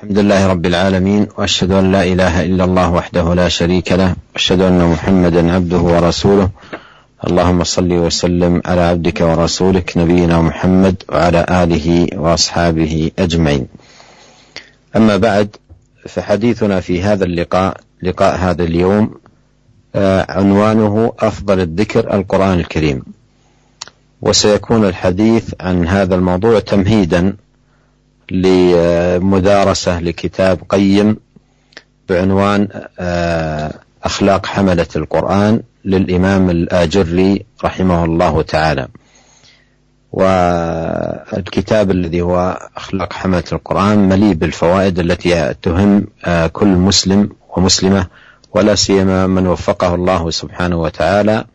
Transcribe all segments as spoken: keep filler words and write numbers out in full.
الحمد لله رب العالمين، وأشهد أن لا إله إلا الله وحده لا شريك له، وأشهد أن محمدا عبده ورسوله. اللهم صل وسلم على عبدك ورسولك نبينا محمد وعلى آله وأصحابه أجمعين. أما بعد، فحديثنا في هذا اللقاء لقاء هذا اليوم عنوانه أفضل الذكر القرآن الكريم، وسيكون الحديث عن هذا الموضوع تمهيدا لمدارسة لكتاب قيم بعنوان أخلاق حملة القرآن للإمام الآجري رحمه الله تعالى. والكتاب الذي هو أخلاق حملة القرآن مليء بالفوائد التي تهم كل مسلم ومسلمة، ولا سيما من وفقه الله سبحانه وتعالى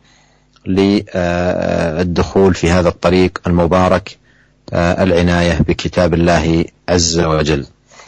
للدخول في هذا الطريق المبارك، العناية بكتاب الله عز وجل.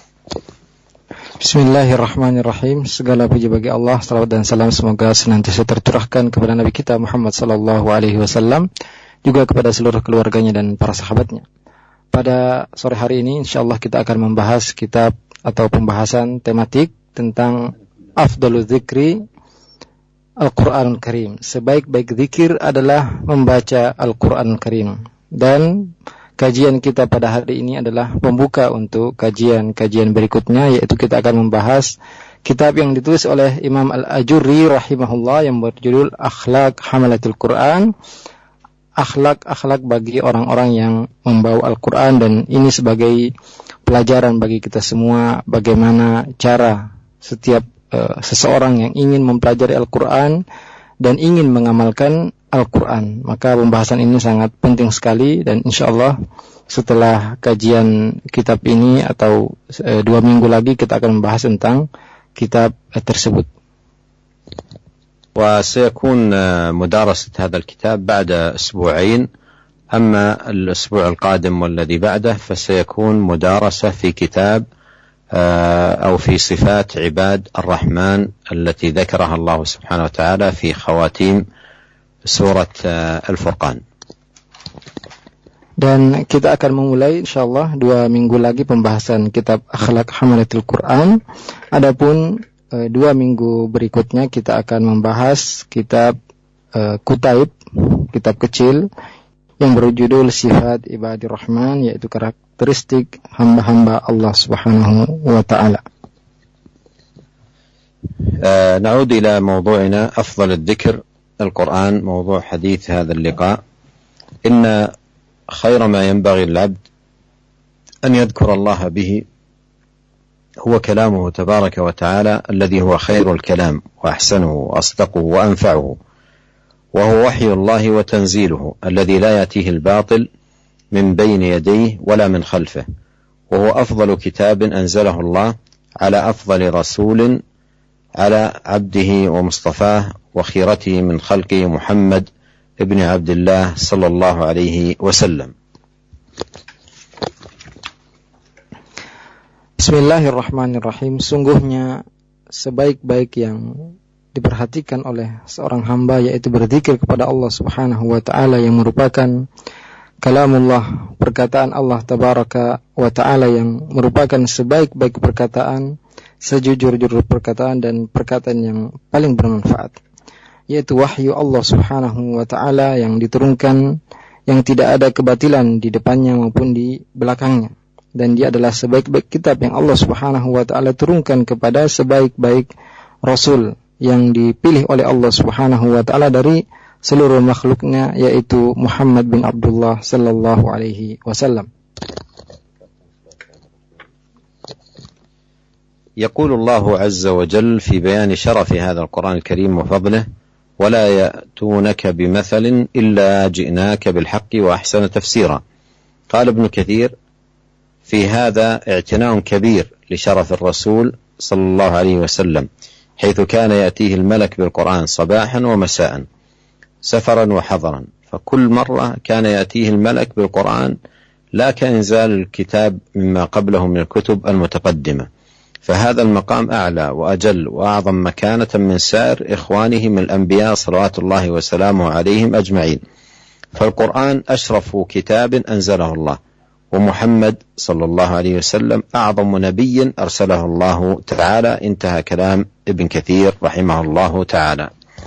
Bismillahirrahmanirrahim. Segala puji bagi Allah, salawat dan salam semoga senantiasa tercurahkan kepada Nabi kita Muhammad sallallahu alaihi wasallam, juga kepada seluruh keluarganya dan para sahabatnya. Pada sore hari ini insyaallah kita akan membahas kitab atau pembahasan tematik tentang afdalul dzikri Al-Qur'anul Karim. Sebaik-baik zikir adalah membaca Al-Qur'anul Karim. Dan kajian kita pada hari ini adalah pembuka untuk kajian-kajian berikutnya, yaitu kita akan membahas kitab yang ditulis oleh Imam Al-Ajurri rahimahullah yang berjudul Akhlaq Hamalatul Quran, akhlak-akhlak bagi orang-orang yang membawa Al-Quran. Dan ini sebagai pelajaran bagi kita semua bagaimana cara setiap uh, seseorang yang ingin mempelajari Al-Quran dan ingin mengamalkan Al-Quran. Maka pembahasan ini sangat penting sekali, dan insyaAllah setelah kajian kitab ini atau e, dua minggu lagi kita akan membahas tentang kitab e, tersebut. وسيكون مدارسة هذا الكتاب بعد أسبوعين، أما الأسبوع القادم والذي بعده فسيكون مدارسة في كتاب أو في صفات عباد الرحمن التي ذكرها الله سبحانه وتعالى في خواتيم Surat Al-Furqan. Dan kita akan memulai insyaallah dua minggu lagi pembahasan kitab Akhlaq Hamalatul Quran. Adapun e, dua minggu berikutnya kita akan membahas kitab e, Kutaib, kitab kecil yang berjudul Sifat Ibadir Rahman, yaitu karakteristik hamba-hamba Allah Subhanahu wa taala. Uh, نعود إلى موضوعنا أفضل الذكر القرآن، موضوع حديث هذا اللقاء. إن خير ما ينبغي العبد أن يذكر الله به هو كلامه تبارك وتعالى، الذي هو خير الكلام وأحسنه وأصدقه وأنفعه، وهو وحي الله وتنزيله الذي لا يأتيه الباطل من بين يديه ولا من خلفه، وهو أفضل كتاب أنزله الله على أفضل رسول على عبده ومصطفاه وخيرته من خلقه محمد ابن عبد الله صلى الله عليه وسلم. Bismillahirrahmanirrahim. Sungguhnya sebaik-baik yang diperhatikan oleh seorang hamba yaitu berzikir kepada Allah Subhanahu wa taala, yang merupakan kalamullah, perkataan Allah tabaraka wa taala, yang merupakan sebaik-baik perkataan, sejujur-jujur perkataan dan perkataan yang paling bermanfaat, yaitu wahyu Allah Subhanahu wa taala yang diturunkan, yang tidak ada kebatilan di depannya maupun di belakangnya. Dan dia adalah sebaik-baik kitab yang Allah Subhanahu wa taala turunkan kepada sebaik-baik rasul yang dipilih oleh Allah Subhanahu wa taala dari seluruh makhluknya, yaitu Muhammad bin Abdullah sallallahu alaihi wasallam. يقول الله عز وجل في بيان شرف هذا القرآن الكريم وفضله: ولا يأتونك بمثل إلا جئناك بالحق وأحسن تفسيرا. قال ابن كثير: في هذا اعتناء كبير لشرف الرسول صلى الله عليه وسلم، حيث كان يأتيه الملك بالقرآن صباحا ومساء سفرا وحضرا، فكل مرة كان يأتيه الملك بالقرآن لا كإنزال الكتاب مما قبله من الكتب المتقدمة، فهذا المقام أعلى وأجل وأعظم مكانة من سائر إخوانه من الأنبياء صلوات الله وسلامه عليهم أجمعين. فالقرآن أشرف كتاب أنزله الله، ومحمد صلى الله عليه وسلم أعظم نبي أرسله الله تعالى. انتهى كلام ابن كثير رحمه الله تعالى.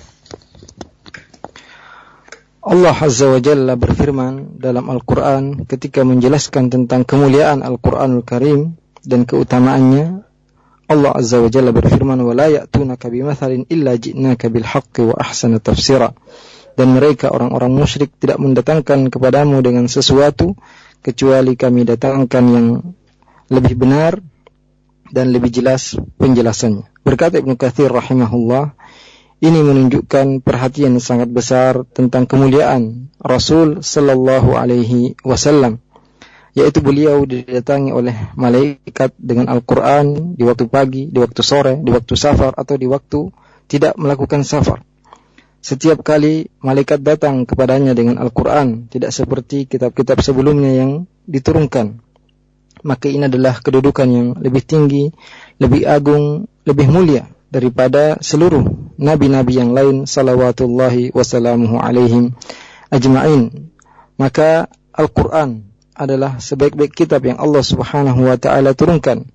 Allah Azza wa Jalla berfirman dalam Al-Quran ketika menjelaskan tentang kemuliaan Al-Quranul Karim dan keutamaannya. Allah Azza wa Jalla berfirman, وَلَا يَأْتُونَكَ بِمَثَلٍ إِلَّا جِئْنَاكَ بِالْحَقِّ وَأَحْسَنَ تَفْسِيرًا. Dan mereka orang-orang musyrik tidak mendatangkan kepadamu dengan sesuatu kecuali kami datangkan yang lebih benar dan lebih jelas penjelasannya. Berkata Ibnu Katsir rahimahullah, ini menunjukkan perhatian sangat besar tentang kemuliaan Rasul sallallahu alaihi wasallam, yaitu beliau didatangi oleh malaikat dengan Al-Quran di waktu pagi, di waktu sore, di waktu safar atau di waktu tidak melakukan safar. Setiap kali malaikat datang kepadanya dengan Al-Quran, tidak seperti kitab-kitab sebelumnya yang diturunkan. Maka ini adalah kedudukan yang lebih tinggi, lebih agung, lebih mulia daripada seluruh nabi-nabi yang lain salawatullahi wassalamuhu alaihim ajma'in. Maka Al-Quran adalah sebaik-baik kitab yang Allah subhanahu wa ta'ala turunkan.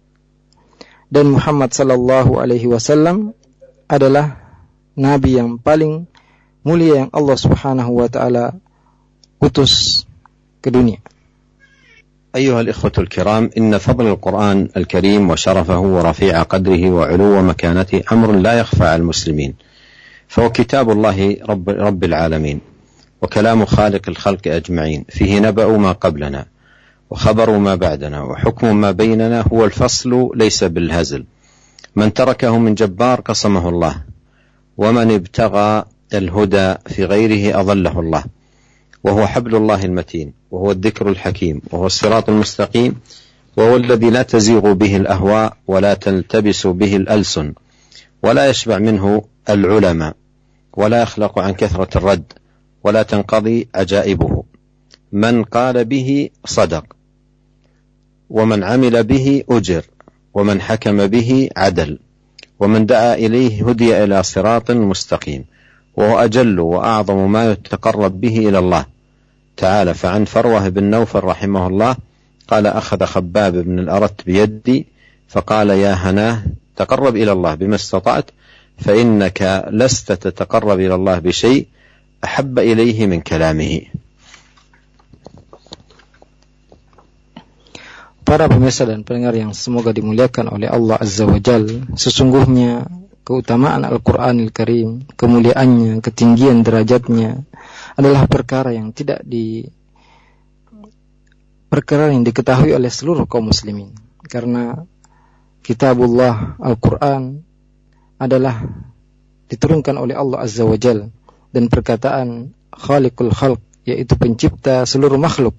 Dan Muhammad sallallahu alaihi wasallam adalah nabi yang paling mulia yang Allah subhanahu wa ta'ala utus ke dunia. أيها الإخوة الكرام، إن فضل القرآن الكريم وشرفه ورفيع قدره وعلو مكانته أمر لا يخفى على المسلمين، فهو كتاب الله رب, رب العالمين وكلام خالق الخلق أجمعين، فيه نبأ ما قبلنا وخبر ما بعدنا وحكم ما بيننا، هو الفصل ليس بالهزل، من تركه من جبار قصمه الله، ومن ابتغى الهدى في غيره أضله الله، وهو حبل الله المتين، وهو الذكر الحكيم، وهو الصراط المستقيم، وهو الذي لا تزيغ به الأهواء ولا تلتبس به الألسن، ولا يشبع منه العلماء، ولا يخلق عن كثرة الرد، ولا تنقضي عجائبه، من قال به صدق، ومن عمل به أجر، ومن حكم به عدل، ومن دعا إليه هدي إلى صراط مستقيم، وهو أجل وأعظم ما يتقرب به إلى الله تعالى. فعن فروة بن نوفل رحمه الله قال: أخذ خباب بن الأرت بيدي فقال: يا هناه، تقرب إلى الله بما استطعت، فإنك لست تتقرب إلى الله بشيء أحب إليه من كلامه. Para pemirsa dan pendengar yang semoga dimuliakan oleh Allah Azza wa Jalla, sesungguhnya keutamaan Al-Quranil Karim, kemuliaannya, ketinggian derajatnya adalah perkara yang tidak di perkara yang diketahui oleh seluruh kaum muslimin. Karena kitabullah Al-Quran adalah diturunkan oleh Allah Azza wa Jalla, dan perkataan Khaliqul Khalq, yaitu pencipta seluruh makhluk.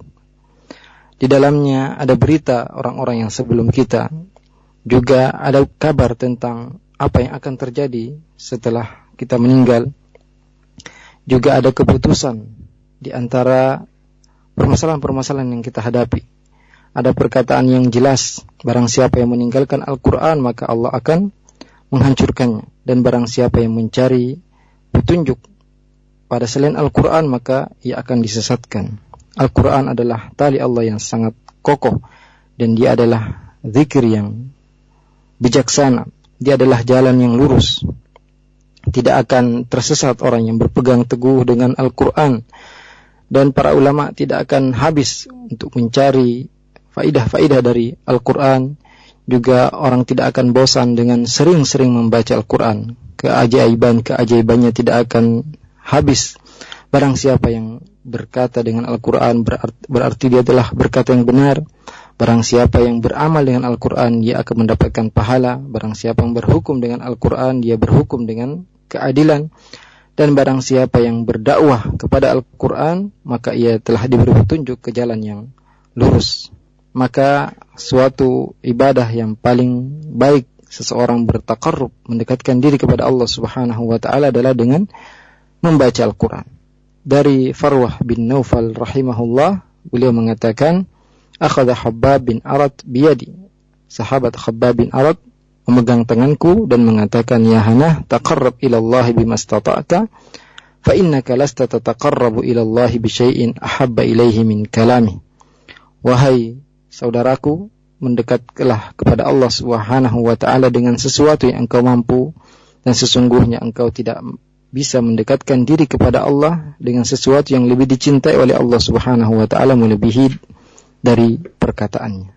Di dalamnya ada berita orang-orang yang sebelum kita, juga ada kabar tentang apa yang akan terjadi setelah kita meninggal. Juga ada keputusan di antara permasalahan-permasalahan yang kita hadapi. Ada perkataan yang jelas, barang siapa yang meninggalkan Al-Quran maka Allah akan menghancurkannya, dan barang siapa yang mencari petunjuk pada selain Al-Quran maka ia akan disesatkan. Al-Quran adalah tali Allah yang sangat kokoh, dan dia adalah zikir yang bijaksana. Dia adalah jalan yang lurus. Tidak akan tersesat orang yang berpegang teguh dengan Al-Quran. Dan para ulama tidak akan habis untuk mencari faidah-faidah dari Al-Quran. Juga orang tidak akan bosan dengan sering-sering membaca Al-Quran. Keajaiban-keajaibannya tidak akan habis. Barang siapa yang berkata dengan Al-Quran berarti, berarti dia telah berkata yang benar. Barang siapa yang beramal dengan Al-Quran dia akan mendapatkan pahala. Barang siapa yang berhukum dengan Al-Quran dia berhukum dengan keadilan. Dan barang siapa yang berdakwah kepada Al-Quran maka ia telah diberi petunjuk ke jalan yang lurus. Maka suatu ibadah yang paling baik seseorang bertaqarrub, mendekatkan diri kepada Allah Subhanahu wa ta'ala adalah dengan membaca Al-Quran. Dari Farwah bin Naufal rahimahullah, beliau mengatakan, akhadha Khabbab bin Arat biyadi. Sahabat Khabbab bin Arat memegang tanganku dan mengatakan, ya Hanah, taqarrab ila Allah bimastata'ta, fa innaka lasta tataqarrabu ila Allah bi syai'in ahabba ilaihi min kalami. Wahai saudaraku, mendekatlah kepada Allah Subhanahu wa ta'ala dengan sesuatu yang engkau mampu, dan sesungguhnya engkau tidak bisa mendekatkan diri kepada Allah dengan sesuatu yang lebih dicintai oleh Allah Subhanahu wa ta'ala melebihi dari perkataannya.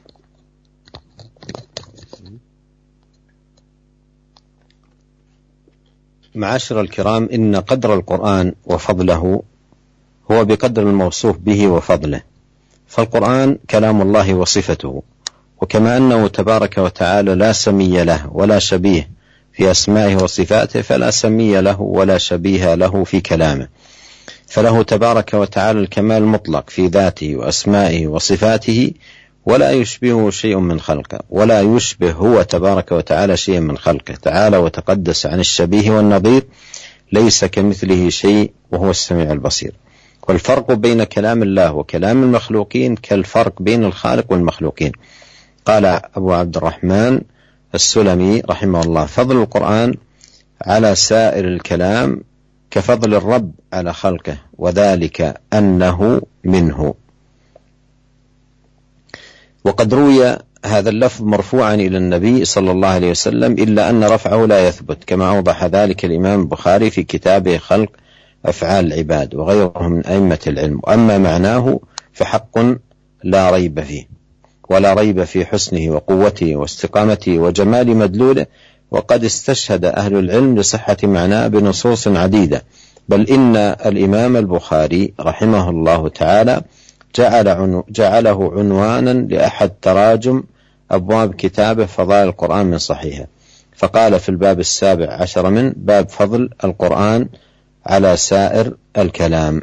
معاشر الكرام، إن قدر القرآن وفضله هو بقدر الموصوف به وفضله، فالقرآن كلام الله وصفته، وكما أنه تبارك وتعالى لا سمي له ولا شبيه في أسمائه وصفاته، فلا سمي له ولا شبيه له في كلامه، فله تبارك وتعالى الكمال المطلق في ذاته وأسمائه وصفاته، ولا يشبهه شيء من خلقه، ولا يشبه هو تبارك وتعالى شيء من خلقه، تعالى وتقدس عن الشبيه والنظير، ليس كمثله شيء وهو السميع البصير. والفرق بين كلام الله وكلام المخلوقين كالفرق بين الخالق والمخلوقين. قال أبو عبد الرحمن السلمي رحمه الله: فضل القرآن على سائر الكلام كفضل الرب على خلقه، وذلك أنه منه. وقد روي هذا اللفظ مرفوعا إلى النبي صلى الله عليه وسلم، إلا أن رفعه لا يثبت، كما أوضح ذلك الإمام البخاري في كتابه خلق أفعال العباد وغيره من أئمة العلم. أما معناه فحق لا ريب فيه، ولا ريب في حسنه وقوته واستقامته وجمال مدلوله، وقد استشهد أهل العلم لصحة معناه بنصوص عديدة، بل إن الإمام البخاري رحمه الله تعالى جعل عنو جعله عنوانا لأحد تراجم أبواب كتابه فضائل القرآن من صحيحه، فقال في الباب السابع عشر من باب فضل القرآن على سائر الكلام.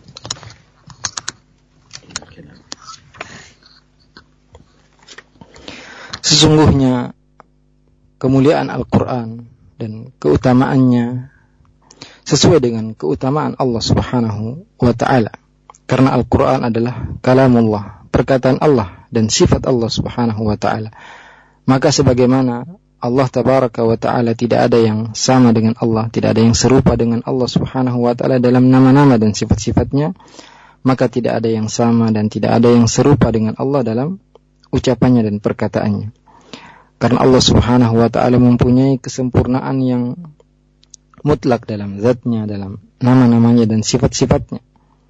Sesungguhnya kemuliaan Al-Quran dan keutamaannya sesuai dengan keutamaan Allah Subhanahu wa ta'ala. Karena Al-Quran adalah kalamullah, perkataan Allah dan sifat Allah Subhanahu wa ta'ala. Maka sebagaimana Allah Tabaraka wa ta'ala tidak ada yang sama dengan Allah, tidak ada yang serupa dengan Allah Subhanahu wa ta'ala dalam nama-nama dan sifat-sifatnya, maka tidak ada yang sama dan tidak ada yang serupa dengan Allah dalam ucapannya dan perkataannya. Karena Allah Subhanahu wa ta'ala mempunyai kesempurnaan yang mutlak dalam zatnya, dalam nama-namanya dan sifat-sifatnya.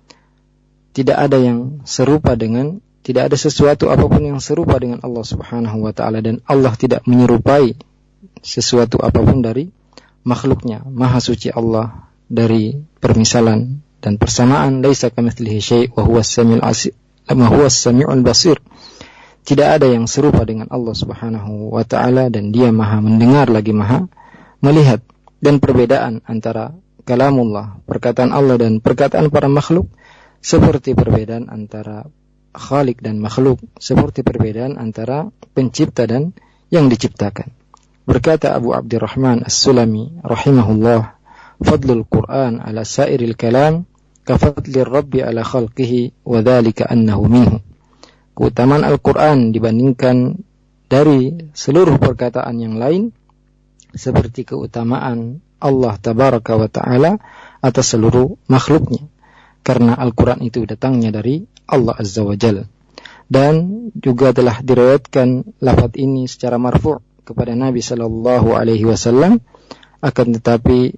Tidak ada yang serupa dengan, tidak ada sesuatu apapun yang serupa dengan Allah Subhanahu wa ta'ala, dan Allah tidak menyerupai sesuatu apapun dari makhluknya. Maha suci Allah dari permisalan dan persamaan. Laisa kamitslihi syai' wa huwas samiul basir. Ma huwas samiul basir. Tidak ada yang serupa dengan Allah Subhanahu wa ta'ala, dan Dia Maha mendengar lagi Maha melihat. Dan perbedaan antara kalamullah, perkataan Allah, dan perkataan para makhluk seperti perbedaan antara khalik dan makhluk, seperti perbedaan antara pencipta dan yang diciptakan. Berkata Abu Abdurrahman As-Sulami rahimahullah, fadlul Qur'an ala sairil kalam kafadlir rabbi ala khalqihi wa dhalika annahu minhu. Keutamaan Al-Quran dibandingkan dari seluruh perkataan yang lain seperti keutamaan Allah Tabaraka wa ta'ala atas seluruh makhluknya. Karena Al-Quran itu datangnya dari Allah Azza wa Jalla. Dan juga telah diriwayatkan lafaz ini secara marfu' kepada Nabi sallallahu alaihi wasallam, akan tetapi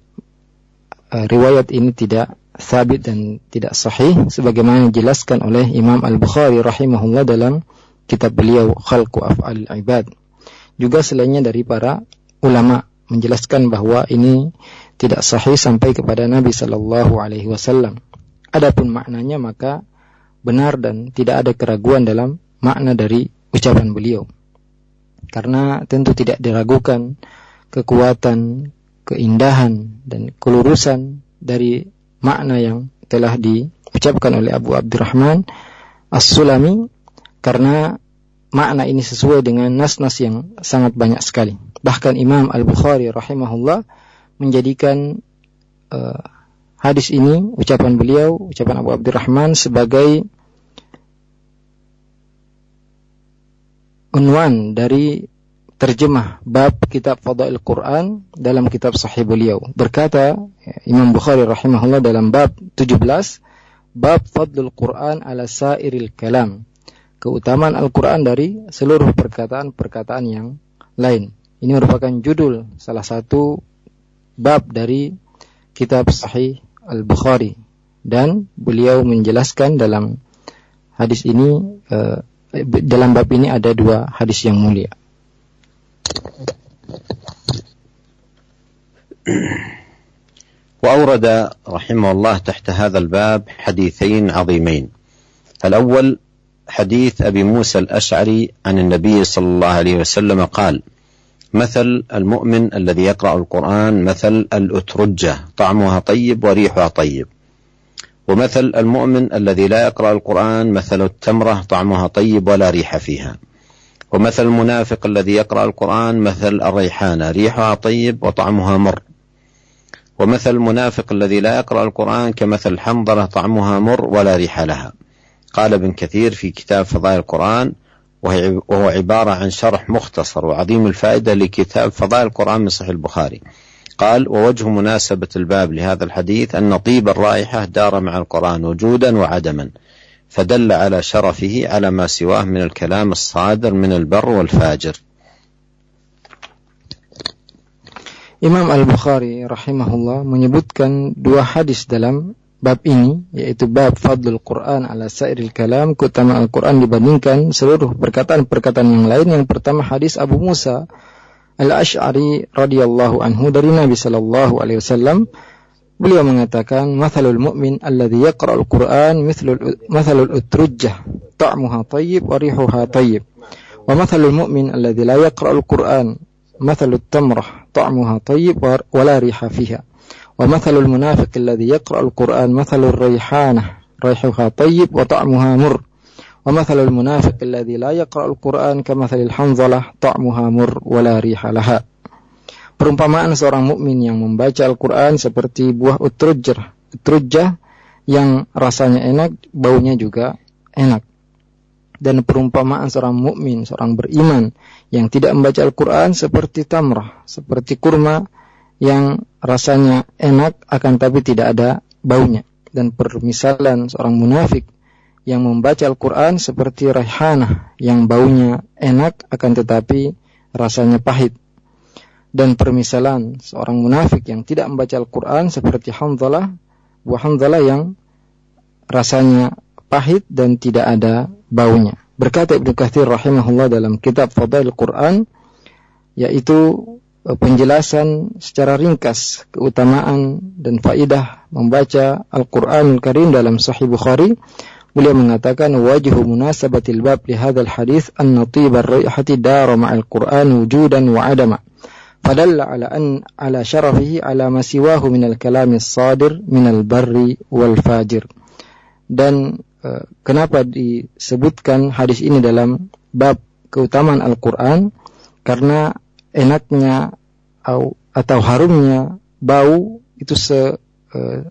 uh, riwayat ini tidak sabit dan tidak sahih sebagaimana dijelaskan oleh Imam Al-Bukhari rahimahullah dalam kitab beliau Khalqu Af'alil Ibad. Juga selainnya dari para ulama menjelaskan bahwa ini tidak sahih sampai kepada Nabi sallallahu alaihi wasallam. Adapun maknanya maka benar dan tidak ada keraguan dalam makna dari ucapan beliau. Karena tentu tidak diragukan kekuatan, keindahan dan kelurusan dari makna yang telah diucapkan oleh Abu Abdurrahman As-Sulami, karena makna ini sesuai dengan nas-nas yang sangat banyak sekali. Bahkan Imam Al-Bukhari rahimahullah menjadikan uh, hadis ini, ucapan beliau, ucapan Abu Abdurrahman, sebagai unwan dari terjemah bab kitab Fadail Quran dalam kitab Sahih beliau. Berkata Imam Bukhari rahimahullah dalam bab tujuh belas, bab Fadlul Quran ala sairil kalam keutamaan Al-Quran dari seluruh perkataan-perkataan yang lain. Ini merupakan judul salah satu bab dari kitab Sahih Al-Bukhari, dan beliau menjelaskan dalam hadis ini, eh, dalam bab ini ada dua hadis yang mulia. وأورد رحمه الله تحت هذا الباب حديثين عظيمين. الأول حديث أبي موسى الأشعري عن النبي صلى الله عليه وسلم قال: مثل المؤمن الذي يقرأ القرآن مثل الأترجة طعمها طيب وريحها طيب، ومثل المؤمن الذي لا يقرأ القرآن مثل التمرة طعمها طيب ولا ريح فيها، ومثل المنافق الذي يقرأ القرآن مثل الريحانة ريحها طيب وطعمها مر، ومثل المنافق الذي لا يقرأ القرآن كمثل حنظلة طعمها مر ولا ريح لها. قال ابن كثير في كتاب فضائل القرآن، وهو عبارة عن شرح مختصر وعظيم الفائدة لكتاب فضائل القرآن من صحيح البخاري، قال: ووجه مناسبة الباب لهذا الحديث أن طيب الرائحة دار مع القرآن وجودا وعدما، فدل على شرفه على ما سواه من الكلام الصادر من البر والفاجر. Imam Al-Bukhari rahimahullah menyebutkan dua hadis dalam bab ini, yaitu bab fadlul Quran ala sairil kalam, keutamaan Al-Quran dibandingkan seluruh perkataan-perkataan yang lain. Yang pertama hadis Abu Musa Al-Ash'ari radhiyallahu anhu dari Nabi sallallahu alaihi wasallam. Beliau mengatakan, "Mathalul mu'min alladhi yaqra'ul Qur'an mithlul mathalul utrujjah ta'muha tayyib wa rihuha tayyib, wa mathalul mu'min alladhi la yaqra'ul Qur'an mathalut tamrah ta'muha tayyib wa la riha fiha, wa mathalul munafiq alladhi yaqra'ul Qur'an mathalur rayhanah rayhuha tayyib wa ta'muha mur, wa mathalul munafiq alladhi la yaqra'ul Qur'an kamathalil hanzalah ta'muha mur wa la riha laha." Perumpamaan seorang mukmin yang membaca Al-Quran seperti buah utrujjah, utrujjah yang rasanya enak, baunya juga enak. Dan perumpamaan seorang mukmin, seorang beriman yang tidak membaca Al-Quran seperti tamrah, seperti kurma yang rasanya enak akan tapi tidak ada baunya. Dan permisalan seorang munafik yang membaca Al-Quran seperti raihanah yang baunya enak akan tetapi rasanya pahit. Dan permisalan seorang munafik yang tidak membaca Al-Quran seperti hanzalah, buah hanzalah yang rasanya pahit dan tidak ada baunya. Berkata Ibnu Katsir rahimahullah dalam kitab Fadail Quran, yaitu penjelasan secara ringkas keutamaan dan faidah membaca Al-Quranul Karim dalam Sahih Bukhari. Beliau mengatakan, wajhu munasabatil bab li hadzal hadits anna tibar raihati dara ma'al Qur'an wujudan wa adama, fadalla ala an ala syarafihi ala ma siwahu minal kalami as-sadir minal barri wal fajir. Dan uh, kenapa disebutkan hadis ini dalam bab keutamaan Al-Quran? Karena enaknya atau, atau harumnya bau itu se, uh,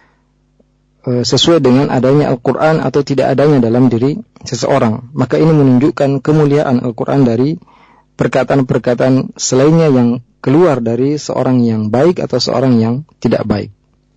uh, sesuai dengan adanya Al-Quran atau tidak adanya dalam diri seseorang. Maka ini menunjukkan kemuliaan Al-Quran dari perkataan-perkataan selainnya yang keluar dari seorang yang baik atau seorang yang tidak baik.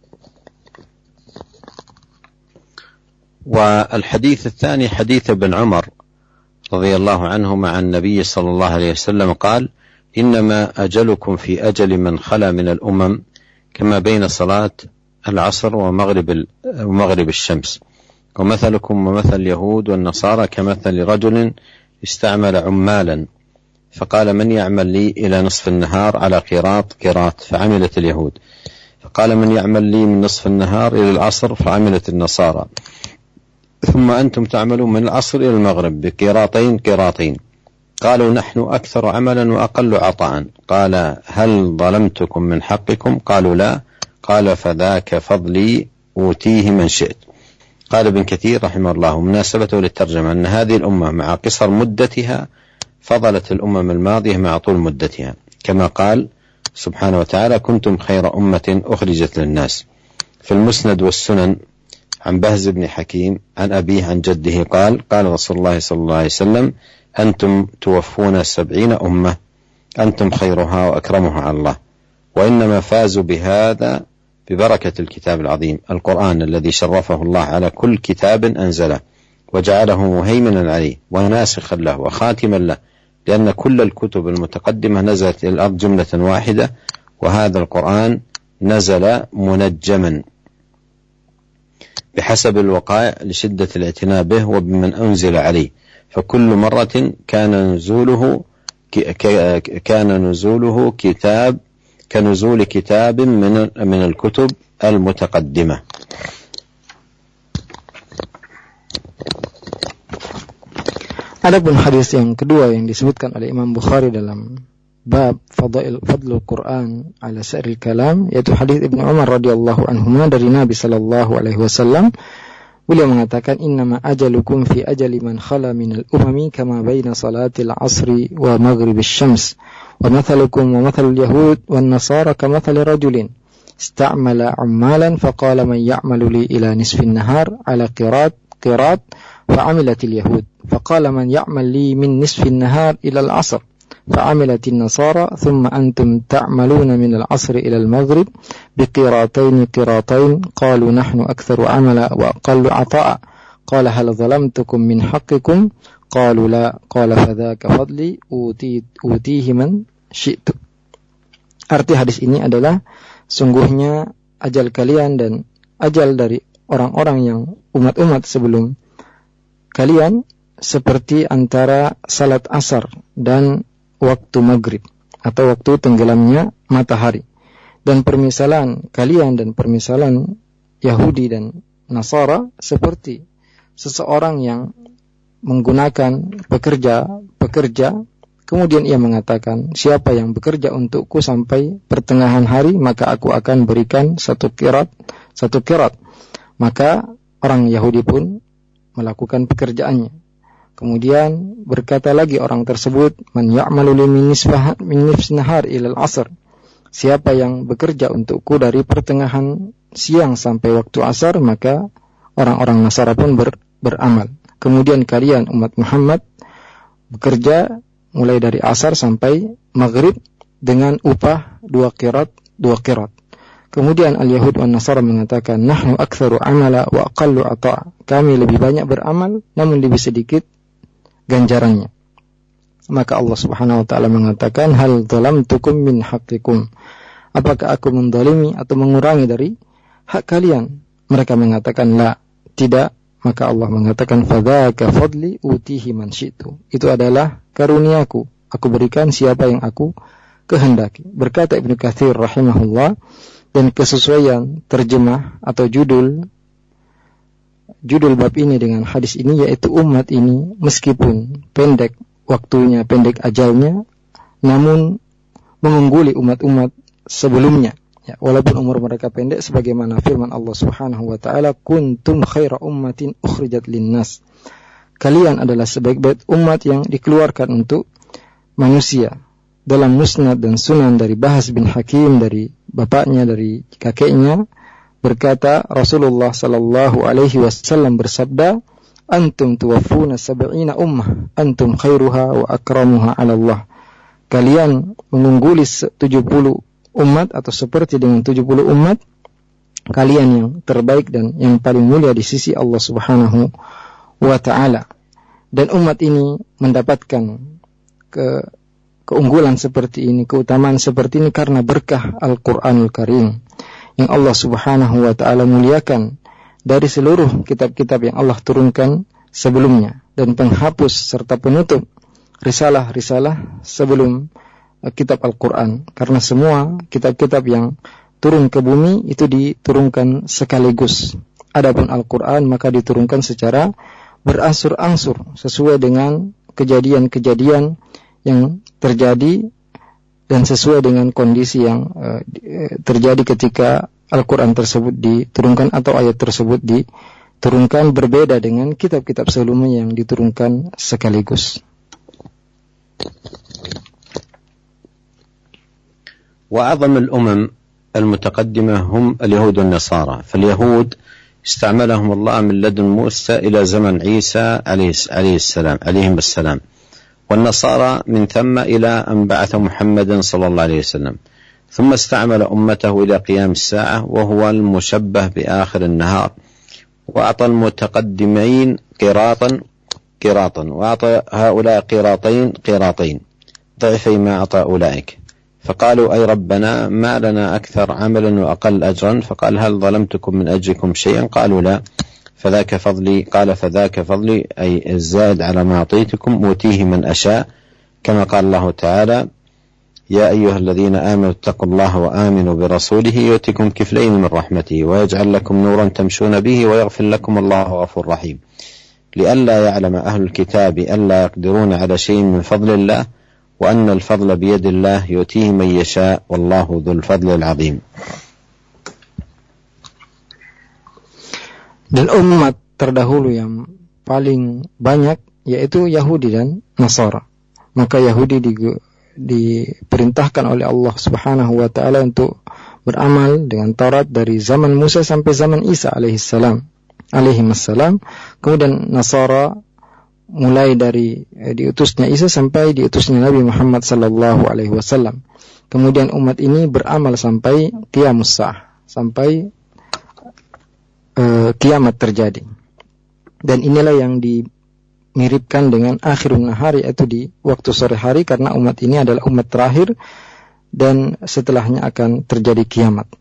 والحديث الثاني حديث ابن عمر رضي الله عنهما عن النبي صلى الله عليه وسلم قال: إنما أجلكم في أجل من خلا من الأمم كما بين صلاة العصر ومغرب ومغرب الشمس، ومثلكم ومثل اليهود والنصارى كمثل رجل استعمل عمالا فقال: من يعمل لي إلى نصف النهار على قيراط قيراط، فعملت اليهود، فقال: من يعمل لي من نصف النهار إلى العصر، فعملت النصارى، ثم أنتم تعملون من العصر إلى المغرب بقيراطين قيراطين. قالوا: نحن أكثر عملا وأقل عطاء. قال: هل ظلمتكم من حقكم؟ قالوا: لا. قال: فذاك فضلي أوتيه من شئت. قال ابن كثير رحمه الله: مناسبته للترجمة أن هذه الأمة مع قصر مدتها فضلت الأمم الماضية مع طول مدتها، كما قال سبحانه وتعالى: كنتم خير أمة أخرجت للناس. في المسند والسنن عن بهز بن حكيم عن أبيه عن جده قال: قال رسول الله صلى الله عليه وسلم: أنتم توفون سبعين أمة أنتم خيرها وأكرمها على الله، وإنما فازوا بهذا ببركة الكتاب العظيم القرآن الذي شرفه الله على كل كتاب أنزله، وجعله مهيمنا عليه وناسخا له وخاتما له، لأن كل الكتب المتقدمة نزلت إلى الأرض جملة واحدة، وهذا القرآن نزل منجما بحسب الوقائع لشدة الاعتناء به وبمن أنزل عليه، فكل مرة كان نزوله كان نزوله كتاب كنزول كتاب من من الكتب المتقدمة. Adapun hadis yang kedua yang disebutkan oleh Imam Bukhari dalam bab fadail fadlul Quran ala sa'iril kalam, yaitu hadis Ibnu Umar radhiyallahu anhuma dari Nabi sallallahu alaihi wasallam. Beliau mengatakan, innama ajalukum fi ajali man khala minal umami kama baina salatil asri wa maghribis syams, wa mathalukum wa mathalul yahud wan nasara kamathali rajulin ista'mala ummalan faqala man ya'malu li ila nisfin nahar ala qirat qirat fa'amilatil yahud faqala man ya'mal li min nisfin nahar ila al-'asr fa'amilatin nasara thumma antum ta'maluna min al-'asr ila al-maghrib biqiratayn qiratain qalu nahnu aktharu 'amala wa aqallu 'ata'a qala hal zalamtukum min haqqikum qalu la qala fadhaka fadli utihi man syi'tu. Arti hadis ini adalah sungguhnya ajal kalian dan ajal dari orang-orang yang umat-umat sebelum kalian seperti antara salat asar dan waktu maghrib atau waktu tenggelamnya matahari. Dan permisalan kalian dan permisalan Yahudi dan Nasara seperti seseorang yang menggunakan pekerja-pekerja, kemudian ia mengatakan, siapa yang bekerja untukku sampai pertengahan hari, maka aku akan berikan satu qirat, satu qirat. Maka orang Yahudi pun melakukan pekerjaannya. Kemudian berkata lagi orang tersebut, man ya'malu li min nisfi nahar ila al-'asr, siapa yang bekerja untukku dari pertengahan siang sampai waktu asar, maka orang-orang Nasara pun ber, beramal. Kemudian kalian umat Muhammad bekerja mulai dari asar sampai maghrib dengan upah dua qirat, dua qirat. Kemudian al-Yahud wan Nasara mengatakan, nahnu aktsaru amala wa aqallu ata', kami lebih banyak beramal namun lebih sedikit ganjarannya. Maka Allah Subhanahu wa taala mengatakan, hal zalamtukum min haqqikum, apakah aku mendolimi atau mengurangi dari hak kalian? Mereka mengatakan, la, tidak. Maka Allah mengatakan, fadzaka fadli utihi man syi'tu, itu adalah karuniaku, aku berikan siapa yang aku kehendaki. Berkata Ibnu Katsir rahimahullah, dan kesesuaian terjemah atau judul judul bab ini dengan hadis ini, yaitu umat ini meskipun pendek waktunya, pendek ajalnya, namun mengungguli umat-umat sebelumnya. Ya, walaupun umur mereka pendek, sebagaimana firman Allah Subhanahu wa taala, kuntum khaira ummatin ukhrijat linnas, kalian adalah sebaik-baik umat yang dikeluarkan untuk manusia. Dalam musnad dan sunan dari Bahas bin Hakim, dari bapaknya, dari kakeknya, berkata Rasulullah sallallahu alaihi wasallam bersabda, antum tuwaffuna sab'ina ummah antum khairuha wa akramuha 'ala Allah, kalian mengungguli tujuh puluh umat atau seperti dengan tujuh puluh umat, kalian yang terbaik dan yang paling mulia di sisi Allah Subhanahu wa taala. Dan umat ini mendapatkan ke keunggulan seperti ini, keutamaan seperti ini karena berkah Al-Qur'anul Karim yang Allah Subhanahu wa taala muliakan dari seluruh kitab-kitab yang Allah turunkan sebelumnya, dan penghapus serta penutup risalah-risalah sebelum kitab Al-Quran, karena semua kitab-kitab yang turun ke bumi itu diturunkan sekaligus. Adapun Al-Quran maka diturunkan secara berangsur-angsur sesuai dengan kejadian-kejadian yang terjadi dan sesuai dengan kondisi yang uh, terjadi ketika Al-Quran tersebut diturunkan atau ayat tersebut diturunkan, berbeda dengan kitab-kitab sebelumnya yang diturunkan sekaligus. وأعظم الأمم المتقدمة هم اليهود والنصارى، فاليهود استعملهم الله من لدن موسى إلى زمن عيسى عليه السلام عليهم السلام، والنصارى من ثم إلى أن بعث محمدا صلى الله عليه وسلم، ثم استعمل أمته إلى قيام الساعة وهو المشبه بآخر النهار، وأعطى المتقدمين قراطا قراطا وأعطى هؤلاء قراطين قراطين ضعفي ما أعطى أولئك. فقالوا أي ربنا ما لنا أكثر عملا وأقل أجرا. فقال هل ظلمتكم من أجركم شيئا؟ قالوا لا. فذاك فضلي قال فذاك فضلي أي الزائد على ما أعطيتكم أوتيه من أشاء، كما قال الله تعالى يا أيها الذين آمنوا اتقوا الله وآمنوا برسوله يؤتكم كفلين من رحمته ويجعل لكم نورا تمشون به ويغفر لكم الله غفور رحيم. لئلا يعلم أهل الكتاب ألا يقدرون على شيء من فضل الله وأن الفضل بيد الله يؤتيه من يشاء والله ذو الفضل العظيم. Dan umat terdahulu yang paling banyak yaitu Yahudi dan Nasara. Maka Yahudi di, diperintahkan oleh Allah Subhanahu wa taala untuk beramal dengan Taurat dari zaman Musa sampai zaman Isa alaihissalam alaihissalam. Kemudian Nasara mulai dari eh, diutusnya Isa sampai diutusnya Nabi Muhammad sallallahu alaihi wasallam. Kemudian umat ini beramal sampai qiyamus saah, sampai kiamat terjadi. Dan inilah yang dimiripkan dengan akhirun nahar, yaitu di waktu sore hari, karena umat ini adalah umat terakhir dan setelahnya akan terjadi kiamat.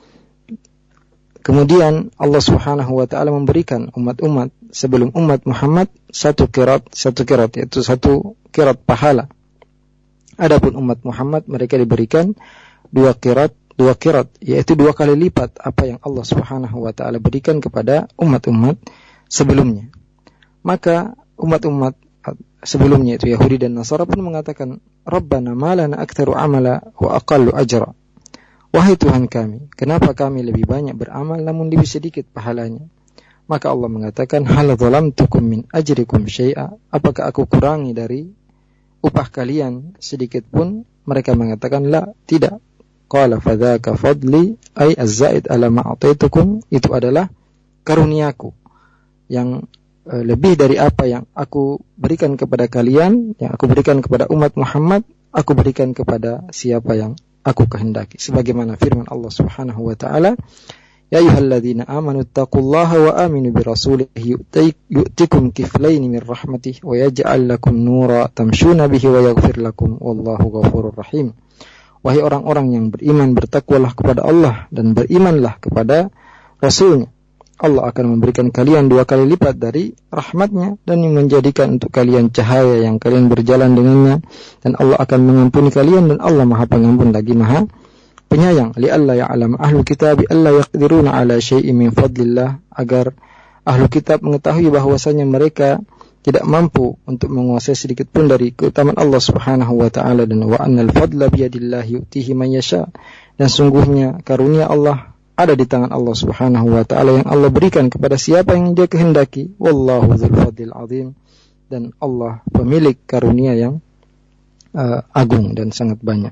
Kemudian Allah Subhanahu wa taala memberikan umat-umat sebelum umat Muhammad satu qirat, satu qirat yaitu satu qirat pahala. Adapun umat Muhammad mereka diberikan dua qirat dua qirat, yaitu dua kali lipat apa yang Allah Subhanahu wa taala berikan kepada umat-umat sebelumnya. Maka umat-umat sebelumnya itu Yahudi dan Nasara pun mengatakan, Rabbana ma lana aktsaru amala wa aqallu ajra. Wahai Tuhan kami, kenapa kami lebih banyak beramal namun lebih sedikit pahalanya? Maka Allah mengatakan, hal zalamtukum min ajrikum syai'a, apakah aku kurangi dari upah kalian sedikit pun? Mereka mengatakan, la, tidak. Qala fadzaka fadli ay az-zaid ala ma a'taitukum, itu adalah karuniaku yang e, lebih dari apa yang aku berikan kepada kalian, yang aku berikan kepada umat Muhammad, aku berikan kepada siapa yang aku kehendaki. Sebagaimana firman Allah Subhanahu wa taala, ya ayyuhalladzina amanu taqullaha wa aminu bi rasulihi yu'tikum kiflaini min rahmatihi wa yaj'al lakum nura tamshuna bihi wa yaghfir lakum wallahu ghafurur rahim. Wahai orang-orang yang beriman, bertakwalah kepada Allah dan berimanlah kepada Rasulnya. Allah akan memberikan kalian dua kali lipat dari rahmatnya dan menjadikan untuk kalian cahaya yang kalian berjalan dengannya. Dan Allah akan mengampuni kalian dan Allah maha pengampun lagi maha penyayang. Li'alla ya'lam ahlu kitabi alla yaqdiruna ala syai'in min fadlillah, agar ahlu kitab mengetahui bahwasanya mereka tidak mampu untuk menguasai sedikit pun dari keutamaan Allah Subhanahu wa taala, dan wa annal fadla biyadillah yu'tihi man yasha, dan sungguhnya karunia Allah ada di tangan Allah Subhanahu wa taala yang Allah berikan kepada siapa yang Dia kehendaki. Wallahu dzul fadlil azim, dan Allah pemilik karunia yang uh, agung dan sangat banyak.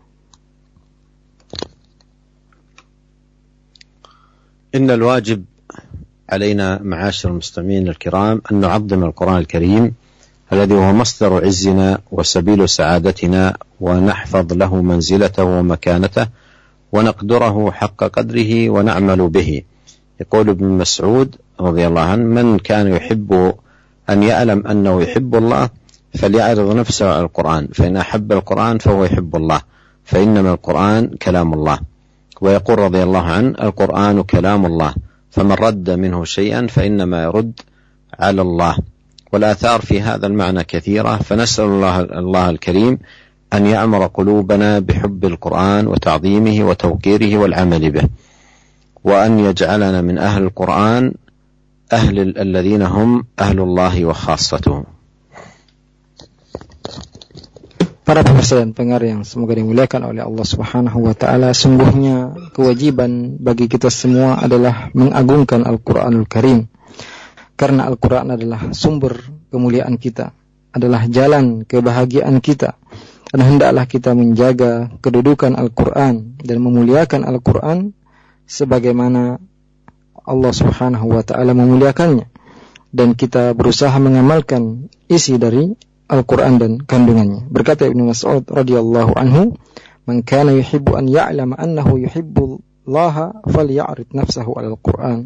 Innal wajib علينا معاشر المستمعين الكرام أن نعظم القرآن الكريم الذي هو مصدر عزنا وسبيل سعادتنا، ونحفظ له منزلته ومكانته ونقدره حق قدره ونعمل به. يقول ابن مسعود رضي الله عنه من كان يحب أن يعلم أنه يحب الله فليعرض نفسه على القرآن، فإن أحب القرآن فهو يحب الله، فإنما القرآن كلام الله. ويقول رضي الله عنه القرآن كلام الله، فمن رد منه شيئا فإنما يرد على الله. والآثار في هذا المعنى كثيرة، فنسأل الله, الله الكريم أن يعمر قلوبنا بحب القرآن وتعظيمه وتوقيره والعمل به، وأن يجعلنا من أهل القرآن أهل الذين هم أهل الله وخاصته. Para pemirsa dan pendengar yang semoga dimuliakan oleh Allah Subhanahu wa taala, sungguhnya kewajiban bagi kita semua adalah mengagungkan Al-Qur'anul Karim. Karena Al-Qur'an adalah sumber kemuliaan kita, adalah jalan kebahagiaan kita. Dan hendaklah kita menjaga kedudukan Al-Qur'an dan memuliakan Al-Qur'an sebagaimana Allah Subhanahu wa taala memuliakannya. Dan kita berusaha mengamalkan isi dari Al-Quran dan kandungannya. Berkata Ibnu Mas'ud radhiyallahu anhu, "Man kana yuhibbu an ya'lama annahu yuhibbu Allah falyarid nafsahu 'ala al-Qur'an."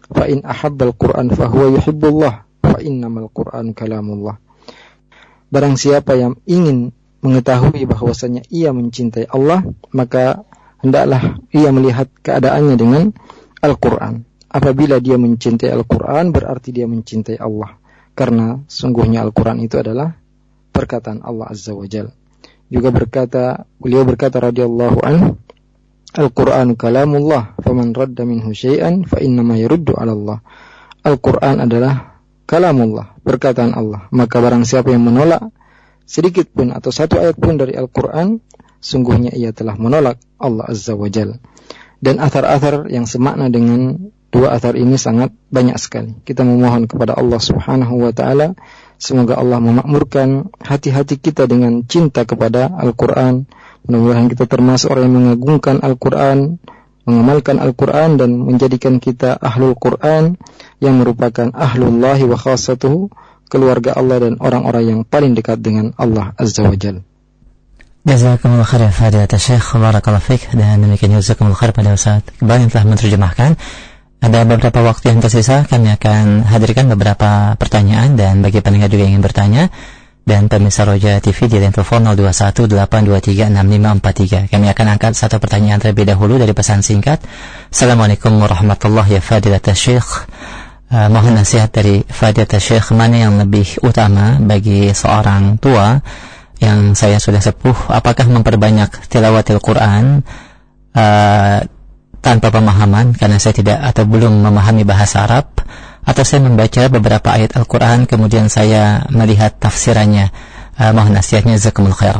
fa in ahabbal Qur'an fa huwa yuhibbullah fa innamal Qur'an kalamullah. Barang siapa yang ingin mengetahui bahwasanya ia mencintai Allah, maka hendaklah ia melihat keadaannya dengan Al-Qur'an. Apabila dia mencintai Al-Qur'an, berarti dia mencintai Allah, karena sungguhnya Al-Qur'an itu adalah perkataan Allah Azza wa Jalla. Juga berkata, beliau berkata radhiyallahu anhu, Al-Qur'an kalamullah, faman radda minhu syai'an fa innama yaruddu 'ala Allah. Al-Qur'an adalah kalamullah, perkataan Allah. Maka barang siapa yang menolak sedikit pun atau satu ayat pun dari Al-Qur'an, sungguhnya ia telah menolak Allah Azza wa Jalla. Dan athar-athar yang semakna dengan dua athar ini sangat banyak sekali. Kita memohon kepada Allah Subhanahu wa taala semoga Allah memakmurkan hati-hati kita dengan cinta kepada Al-Qur'an. Mudah-mudahan kita termasuk orang yang mengagungkan Al-Qur'an, mengamalkan Al-Qur'an, dan menjadikan kita ahlul Qur'an yang merupakan ahlullahi wa khassatuhu, keluarga Allah dan orang-orang yang paling dekat dengan Allah Azza wa Jalla. Jazakumullah khair ya Fadilat Syekh, barakallahu fiik. Dan demikian jazakumullah khair pada Ustaz Iqbal yang telah menerjemahkan. Ada beberapa waktu yang tersisa, kami akan hadirkan beberapa pertanyaan, dan bagi pendengar juga yang ingin bertanya, dan pemirsa Roja T V di line telepon nol dua satu delapan dua tiga enam lima empat tiga. Kami akan angkat satu pertanyaan terlebih dahulu dari pesan singkat. Assalamualaikum warahmatullahi wabarakatuh. Fadilat Syekh, uh, mohon nasihat dari Fadilat Syekh, mana yang lebih utama bagi seorang tua yang saya sudah sepuh, apakah memperbanyak tilawatil Quran uh, tanpa pemahaman karena saya tidak atau belum memahami bahasa Arab, atau saya membaca beberapa ayat Al-Quran kemudian saya melihat tafsirannya? Uh, mohon nasihatnya, jazakumullah khair.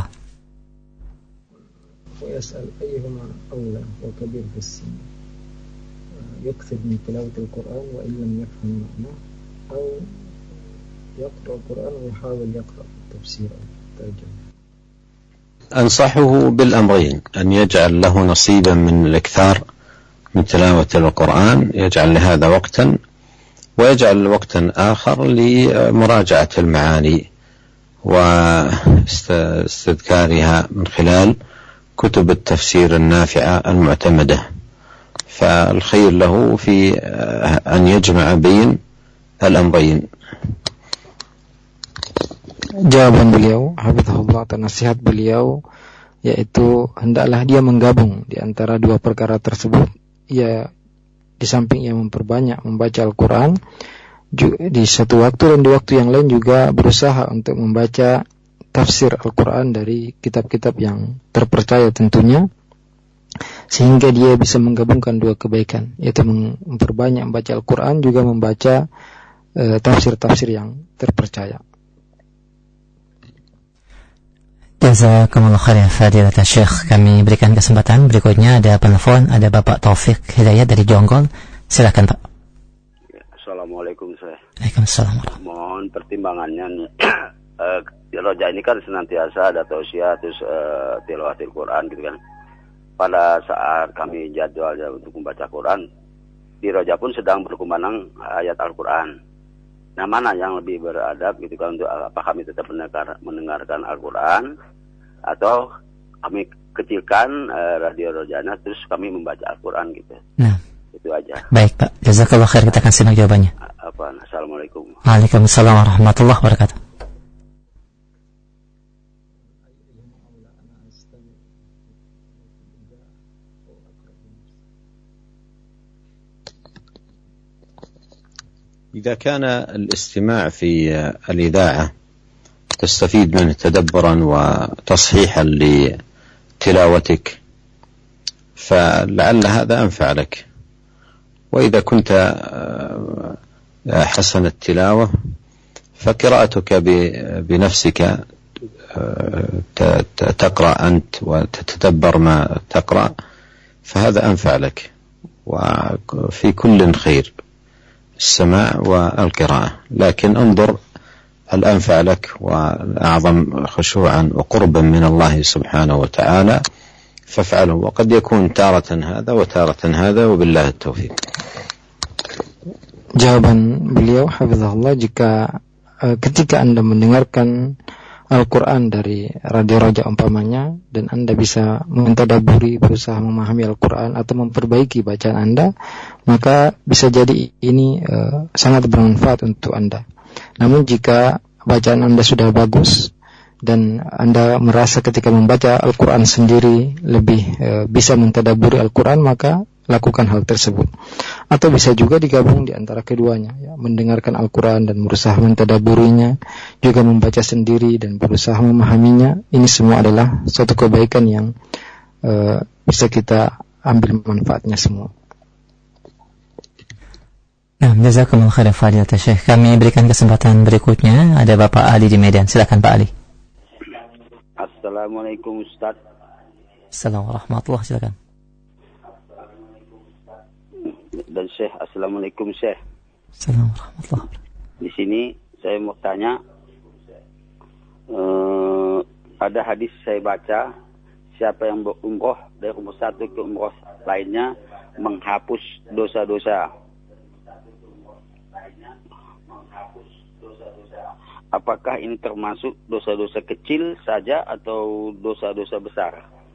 ويسأل أيهما أولى وكبير في السن يكثر من تلاوة القرآن وإن لم يفهم معناه أو يقرأ القرآن ويحاول يقرأ التفسير أو الترجمة. أنصحه بالأمرين، أن يجعل له نصيبا من الإكثار من تلاوة القرآن، يجعل لهذا وقتا، ويجعل وقتا آخر لمراجعة المعاني واستذكارها من خلال كتب التفسير النافعة المعتمدة. فالخير له في أن يجمع بين الأمرين. Jawaban beliau, hafizahullah, atau nasihat beliau, yaitu hendaklah dia menggabung di antara dua perkara tersebut. Ya, di samping ia memperbanyak membaca Al-Quran, di satu waktu dan di waktu yang lain juga berusaha untuk membaca tafsir Al-Quran dari kitab-kitab yang terpercaya tentunya, sehingga dia bisa menggabungkan dua kebaikan, yaitu memperbanyak membaca Al-Quran juga membaca uh, tafsir-tafsir yang terpercaya. Jazakumullah khair ya Fadilat Syekh. Kami berikan kesempatan berikutnya, ada penelpon, ada Bapak Taufik Hidayat dari Jonggol. Silakan Pak. Assalamualaikum saya. Waalaikumsalam. Mohon pertimbangannya nih. uh, Roja ini kan senantiasa ada tausiah terus uh, tilawatil Quran gitu kan. Pada saat kami jadwalnya untuk membaca Quran, di Roja pun sedang berkumandang ayat Al-Quran. Nah, mana yang lebih beradab gitu kan, untuk apa kami tetap mendengar, mendengarkan Al-Quran atau kami kecilkan uh, radio Rojana terus kami membaca Al-Quran gitu. Nah, itu aja. Baik Pak, jazakallah khair, kita akan simak jawabannya. Apa? Assalamualaikum. Waalaikumsalam warahmatullahi wabarakatuh. إذا كان الاستماع في الإذاعة تستفيد منه تدبرا وتصحيحا لتلاوتك فلعل هذا أنفع لك، وإذا كنت حسن التلاوة فقراءتك بنفسك تقرأ أنت وتتدبر ما تقرأ، فهذا أنفع لك، وفي كل خير السماع والقراءة، لكن انظر الأنفع لك والأعظم خشوعا وقربا من الله سبحانه وتعالى فافعله، وقد يكون تارة هذا وتارة هذا، وبالله التوفيق. Jawaban beliau, hafizahullah, jika uh, ketika Anda mendengarkan Al-Quran dari Radio Roja umpamanya, dan Anda bisa mentadaburi, berusaha memahami Al-Quran atau memperbaiki bacaan Anda, maka bisa jadi ini uh, sangat bermanfaat untuk Anda. Namun jika bacaan Anda sudah bagus dan Anda merasa ketika membaca Al-Quran sendiri lebih uh, bisa mentadaburi Al-Quran, maka lakukan hal tersebut. Atau bisa juga digabung di antara keduanya, ya, mendengarkan Al-Quran dan berusaha mentadaburinya, juga membaca sendiri dan berusaha memahaminya. Ini semua adalah suatu kebaikan yang uh, bisa kita ambil manfaatnya semua. Nah, jazakumullah khairan fadilatul Syekh. Kami berikan kesempatan berikutnya, ada Bapak Ali di Medan. Silakan Pak Ali. Assalamualaikum Ustaz. Assalamualaikum warahmatullahi wabarakatuh. Silakan. Dan Syekh, Assalamualaikum Syekh. Assalamualaikum warahmatullahi wabarakatuh. Di sini saya mau tanya, uh, ada hadis saya baca, siapa yang berumroh dari umroh satu ke umroh lainnya menghapus dosa-dosa. Apakah ini termasuk dosa-dosa kecil saja atau dosa-dosa besar?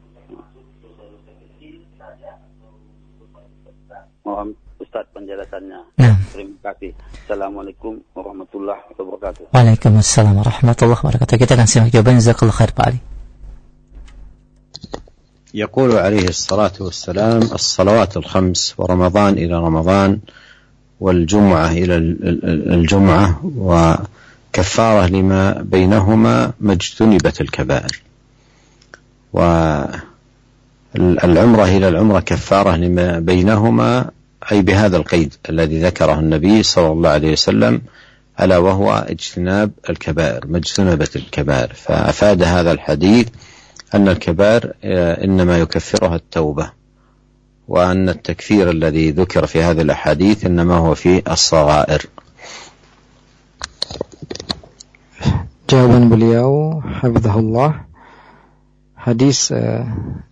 Mohon Ustaz penjelasannya. Nah. Terima kasih. Assalamualaikum warahmatullahi wabarakatuh. Waalaikumsalam warahmatullahi wabarakatuh. Kita akan simak jawaban. Jazakallahu khair Pak Ali. يقول عليه الصلاة والسلام: الصلوات الخمس ورمضان إلى رمضان والجمعة إلى الجمعة وكفارة لما بينهما ما اجتنبت الكبائر، والعمرة إلى العمرة كفارة لما بينهما، أي بهذا القيد الذي ذكره النبي صلى الله عليه وسلم، ألا وهو اجتناب الكبائر، ما اجتنبت الكبائر. فأفاد هذا الحديث أن الكبائر إنما يكفرها التوبة، وأن التكفير الذي ذكر في هذه الأحاديث إنما هو في الصغائر. Jawaban beliau, hafizahullah, hadis uh,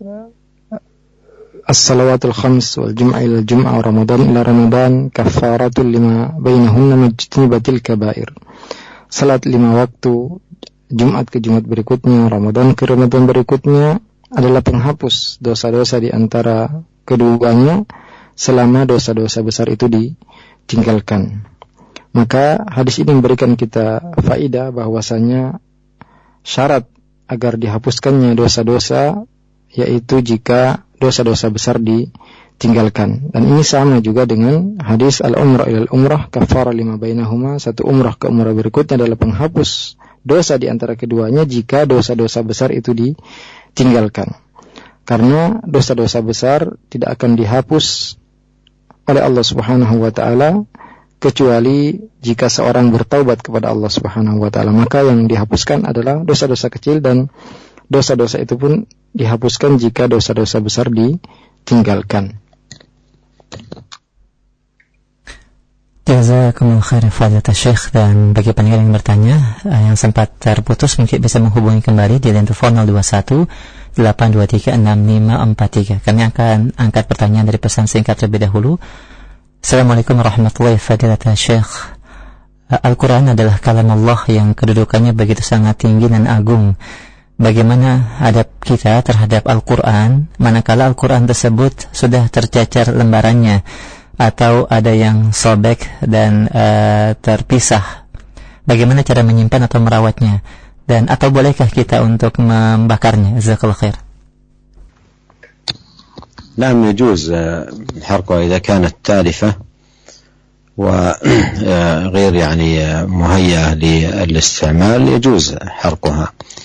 as-salawatul khams wal jum'ah ila jum'ah wa ramadan ila ramadan kafaratul lima bainahunna majtanibatil kabair. Salat lima waktu, Jumat ke Jumat berikutnya, Ramadan ke Ramadan berikutnya adalah penghapus dosa-dosa di antara keduanya selama dosa-dosa besar itu ditinggalkan. Maka hadis ini memberikan kita faidah bahwasanya syarat agar dihapuskannya dosa-dosa yaitu jika dosa-dosa besar ditinggalkan. Dan ini sama juga dengan hadis al-umrah ilal umrah kafara lima bainahuma, satu umrah ke umrah berikutnya adalah penghapus dosa di antara keduanya jika dosa-dosa besar itu ditinggalkan. Karena dosa-dosa besar tidak akan dihapus oleh Allah Subhanahu wa taala kecuali jika seorang bertaubat kepada Allah Subhanahu wa taala. Maka yang dihapuskan adalah dosa-dosa kecil, dan dosa-dosa itu pun dihapuskan jika dosa-dosa besar ditinggalkan. Jazakumullah khairan fadilatul Syekh. Dan bagi pendengar yang bertanya yang sempat terputus, mungkin bisa menghubungi kembali di line telepon nol dua satu delapan dua tiga enam lima empat tiga. Kami akan angkat pertanyaan dari pesan singkat terlebih dahulu. Assalamualaikum warahmatullahi wabarakatuh Syekh. Al-Quran adalah kalam Allah yang kedudukannya begitu sangat tinggi dan agung. Bagaimana adab kita terhadap Al-Quran manakala Al-Quran tersebut sudah tercecer lembarannya atau ada yang sobek dan uh, terpisah? Bagaimana cara menyimpan atau merawatnya, dan atau bolehkah kita untuk membakarnya? Jazakallahu khair. نعم، يجوز حرقها إذا كانت تالفة وغير يعني مهيئة للاستعمال، يجوز حرقها،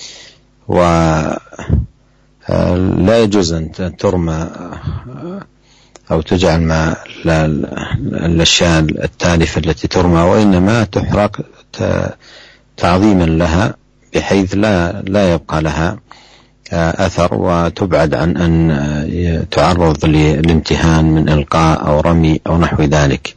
ولا يجوز أن ترمى أو تجعل مع الأشياء التالفة التي ترمى، وإنما تحرق تعظيما لها بحيث لا لا يبقى لها أثر، وتبعد عن أن تعرض للامتهان من إلقاء أو رمي أو نحو ذلك.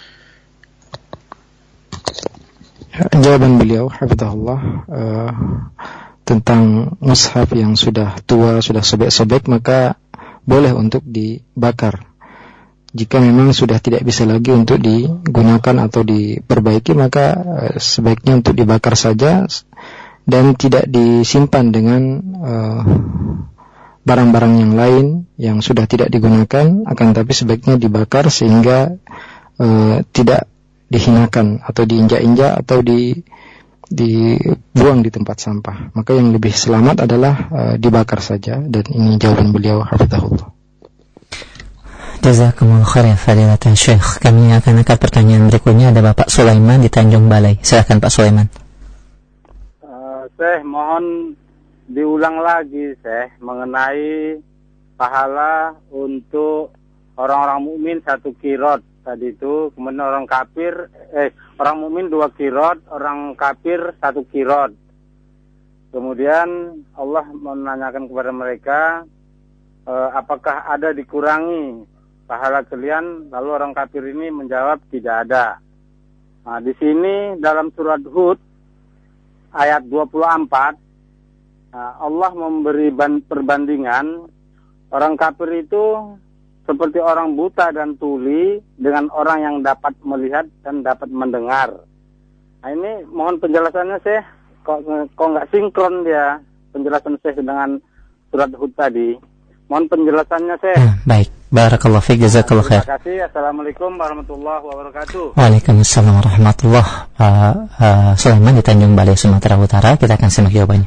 Jawaban beliau, hafizahullah, uh, tentang mushaf yang sudah tua, sudah sobek-sobek, maka boleh untuk dibakar. Jika memang sudah tidak bisa lagi untuk digunakan atau diperbaiki, maka uh, sebaiknya untuk dibakar saja, dan tidak disimpan dengan uh, barang-barang yang lain yang sudah tidak digunakan, akan tapi sebaiknya dibakar sehingga uh, tidak dihinakan atau diinjak-injak atau di dibuang di tempat sampah. Maka yang lebih selamat adalah uh, dibakar saja, dan ini jawaban beliau hafizahullah. Jazakumullah khair ya fadilatul Syekh. Kami akan angkat pertanyaan berikutnya. Ada Bapak Sulaiman di Tanjung Balai. Silakan Pak Sulaiman. Uh, Syekh, mohon diulang lagi Syekh mengenai pahala untuk orang-orang mukmin satu kirot tadi itu, kemudian orang kafir eh orang mukmin dua kirot, orang kafir satu kirot. Kemudian Allah menanyakan kepada mereka, e, apakah ada dikurangi pahala kalian? Lalu orang kafir ini menjawab tidak ada. Nah, di sini dalam surat Hud ayat dua puluh empat, nah, Allah memberi ban- perbandingan orang kafir itu seperti orang buta dan tuli dengan orang yang dapat melihat dan dapat mendengar. Nah, ini mohon penjelasannya Syekh. Kok kok nggak sinkron dia penjelasan Syekh dengan surat Hud tadi. Mohon penjelasannya Syekh. Hmm, baik. Barakallahu fiik, jazakallahu khair. Terima kasih. Assalamualaikum warahmatullahi wabarakatuh. Waalaikumsalam warahmatullahi wabarakatuh. Uh, uh, Sulaiman di Tanjung Balai, Sumatera Utara. Kita akan simak jawabannya.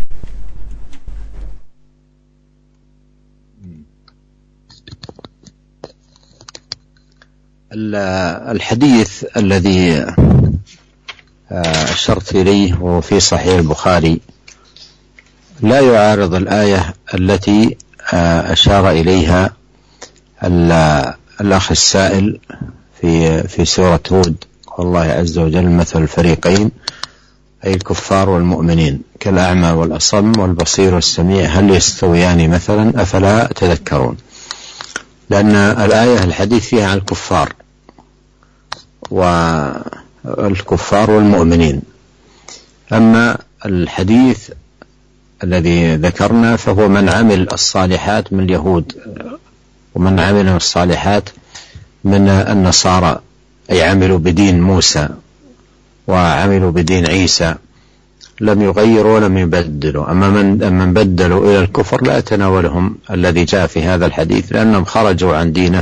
الحديث الذي أشرت إليه وفي صحيح البخاري لا يعارض الآية التي أشار إليها الأخ السائل في في سورة هود، والله عز وجل مثل الفريقين أي الكفار والمؤمنين كالأعمى والأصم والبصير والسميع هل يستويان مثلا أفلا تذكرون. لأن الآية الحديث فيها عن الكفار والكفار والمؤمنين، أما الحديث الذي ذكرنا فهو من عمل الصالحات من اليهود ومن عمل الصالحات من النصارى، أي عملوا بدين موسى وعملوا بدين عيسى، لم يغيروا ولم يبدلوا. أما من من بدلوا إلى الكفر لا يتناولهم الذي جاء في هذا الحديث، لأنهم خرجوا عن دينه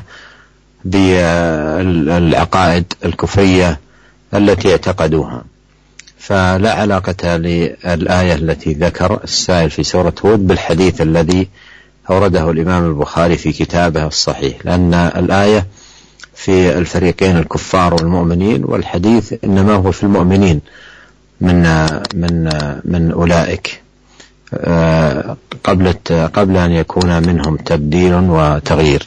بالعقائد الكفرية التي اعتقدوها. فلا علاقة للآية التي ذكر السائل في سورة هود بالحديث الذي أورده الإمام البخاري في كتابه الصحيح، لأن الآية في الفريقين الكفار والمؤمنين، والحديث إنما هو في المؤمنين من من من أولئك قبل قبل أن يكون منهم تبديل وتغيير.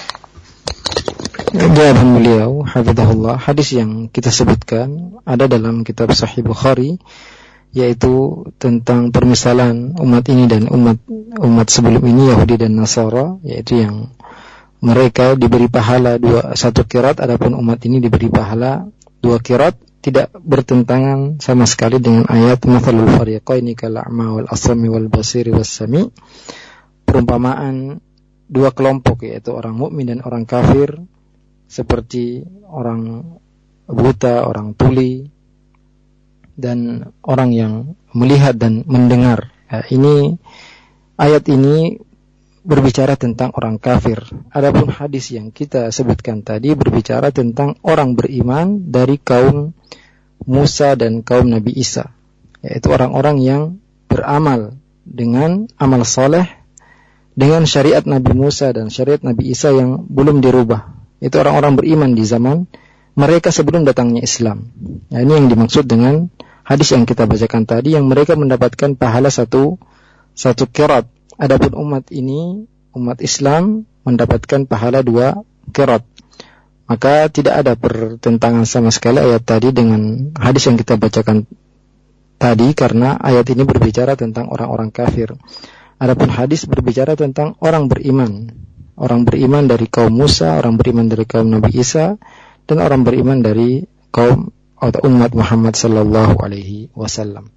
Jawaban beliau hafizahullah, hadis yang kita sebutkan ada dalam kitab Sahih Bukhari, yaitu tentang permisalan umat ini dan umat umat sebelum ini, Yahudi dan Nasara, yaitu yang mereka diberi pahala dua satu kirat, adapun umat ini diberi pahala dua kirat, tidak bertentangan sama sekali dengan ayat mathalul fariqaini kal a'ma wal asmi wal basiri was sami. Perumpamaan dua kelompok, yaitu orang mukmin dan orang kafir, seperti orang buta, orang tuli, dan orang yang melihat dan mendengar. Nah, ini ayat ini berbicara tentang orang kafir. Adapun hadis yang kita sebutkan tadi berbicara tentang orang beriman dari kaum Musa dan kaum Nabi Isa, yaitu orang-orang yang beramal dengan amal soleh dengan syariat Nabi Musa dan syariat Nabi Isa yang belum dirubah. Itu orang-orang beriman di zaman mereka sebelum datangnya Islam. Nah, ini yang dimaksud dengan hadis yang kita bacakan tadi, yang mereka mendapatkan pahala satu satu kirat. Adapun umat ini, umat Islam, mendapatkan pahala dua kirat. Maka tidak ada pertentangan sama sekali ayat tadi dengan hadis yang kita bacakan tadi, karena ayat ini berbicara tentang orang-orang kafir. Adapun hadis berbicara tentang orang beriman. Orang beriman dari kaum Musa, orang beriman dari kaum Nabi Isa, dan orang beriman dari kaum atau umat Muhammad sallallahu alaihi wasallam.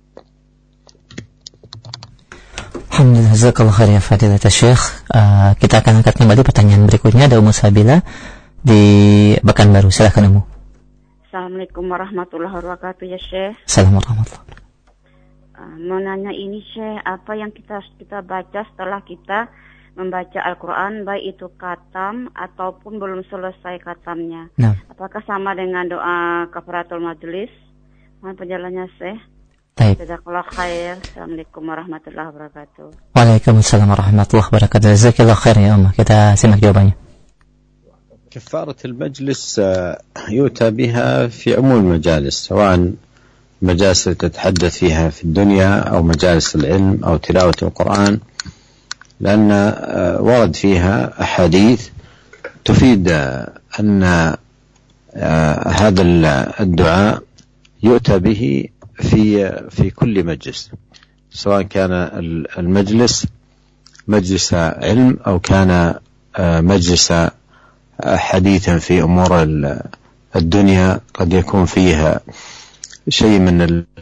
Alhamdulillah, jazakallahu khair ya fadilatul Syekh. Uh, kita akan angkat kembali pertanyaan berikutnya. Ada Ummu Sabila di Pekanbaru. Silakan Ummu. Assalamualaikum warahmatullahi wabarakatuh ya Syekh. Assalamualaikum warahmatullahi wabarakatuh. Mau nanya ini Syekh, apa yang kita kita baca setelah kita membaca Al-Quran, baik itu khatam ataupun belum selesai khatamnya. Nah. Apakah sama dengan doa kafaratul majlis? Mohon penjelasannya Syekh. Baik. Jazakallah khair. Assalamualaikum warahmatullahi wabarakatuh. Waalaikumsalam warahmatullahi wabarakatuh. Jazakallah khair ya Ummah. Kita simak jawabannya. كفارة المجلس يؤتى بها في عموم المجالس، سواء مجالس تتحدث فيها في الدنيا أو مجالس العلم أو تلاوة القرآن، لأن ورد فيها أحاديث تفيد أن هذا الدعاء يؤتى به في في كل مجلس، سواء كان المجلس مجلس علم أو كان مجلس حديثا في أمور الدنيا، قد يكون فيها شيء من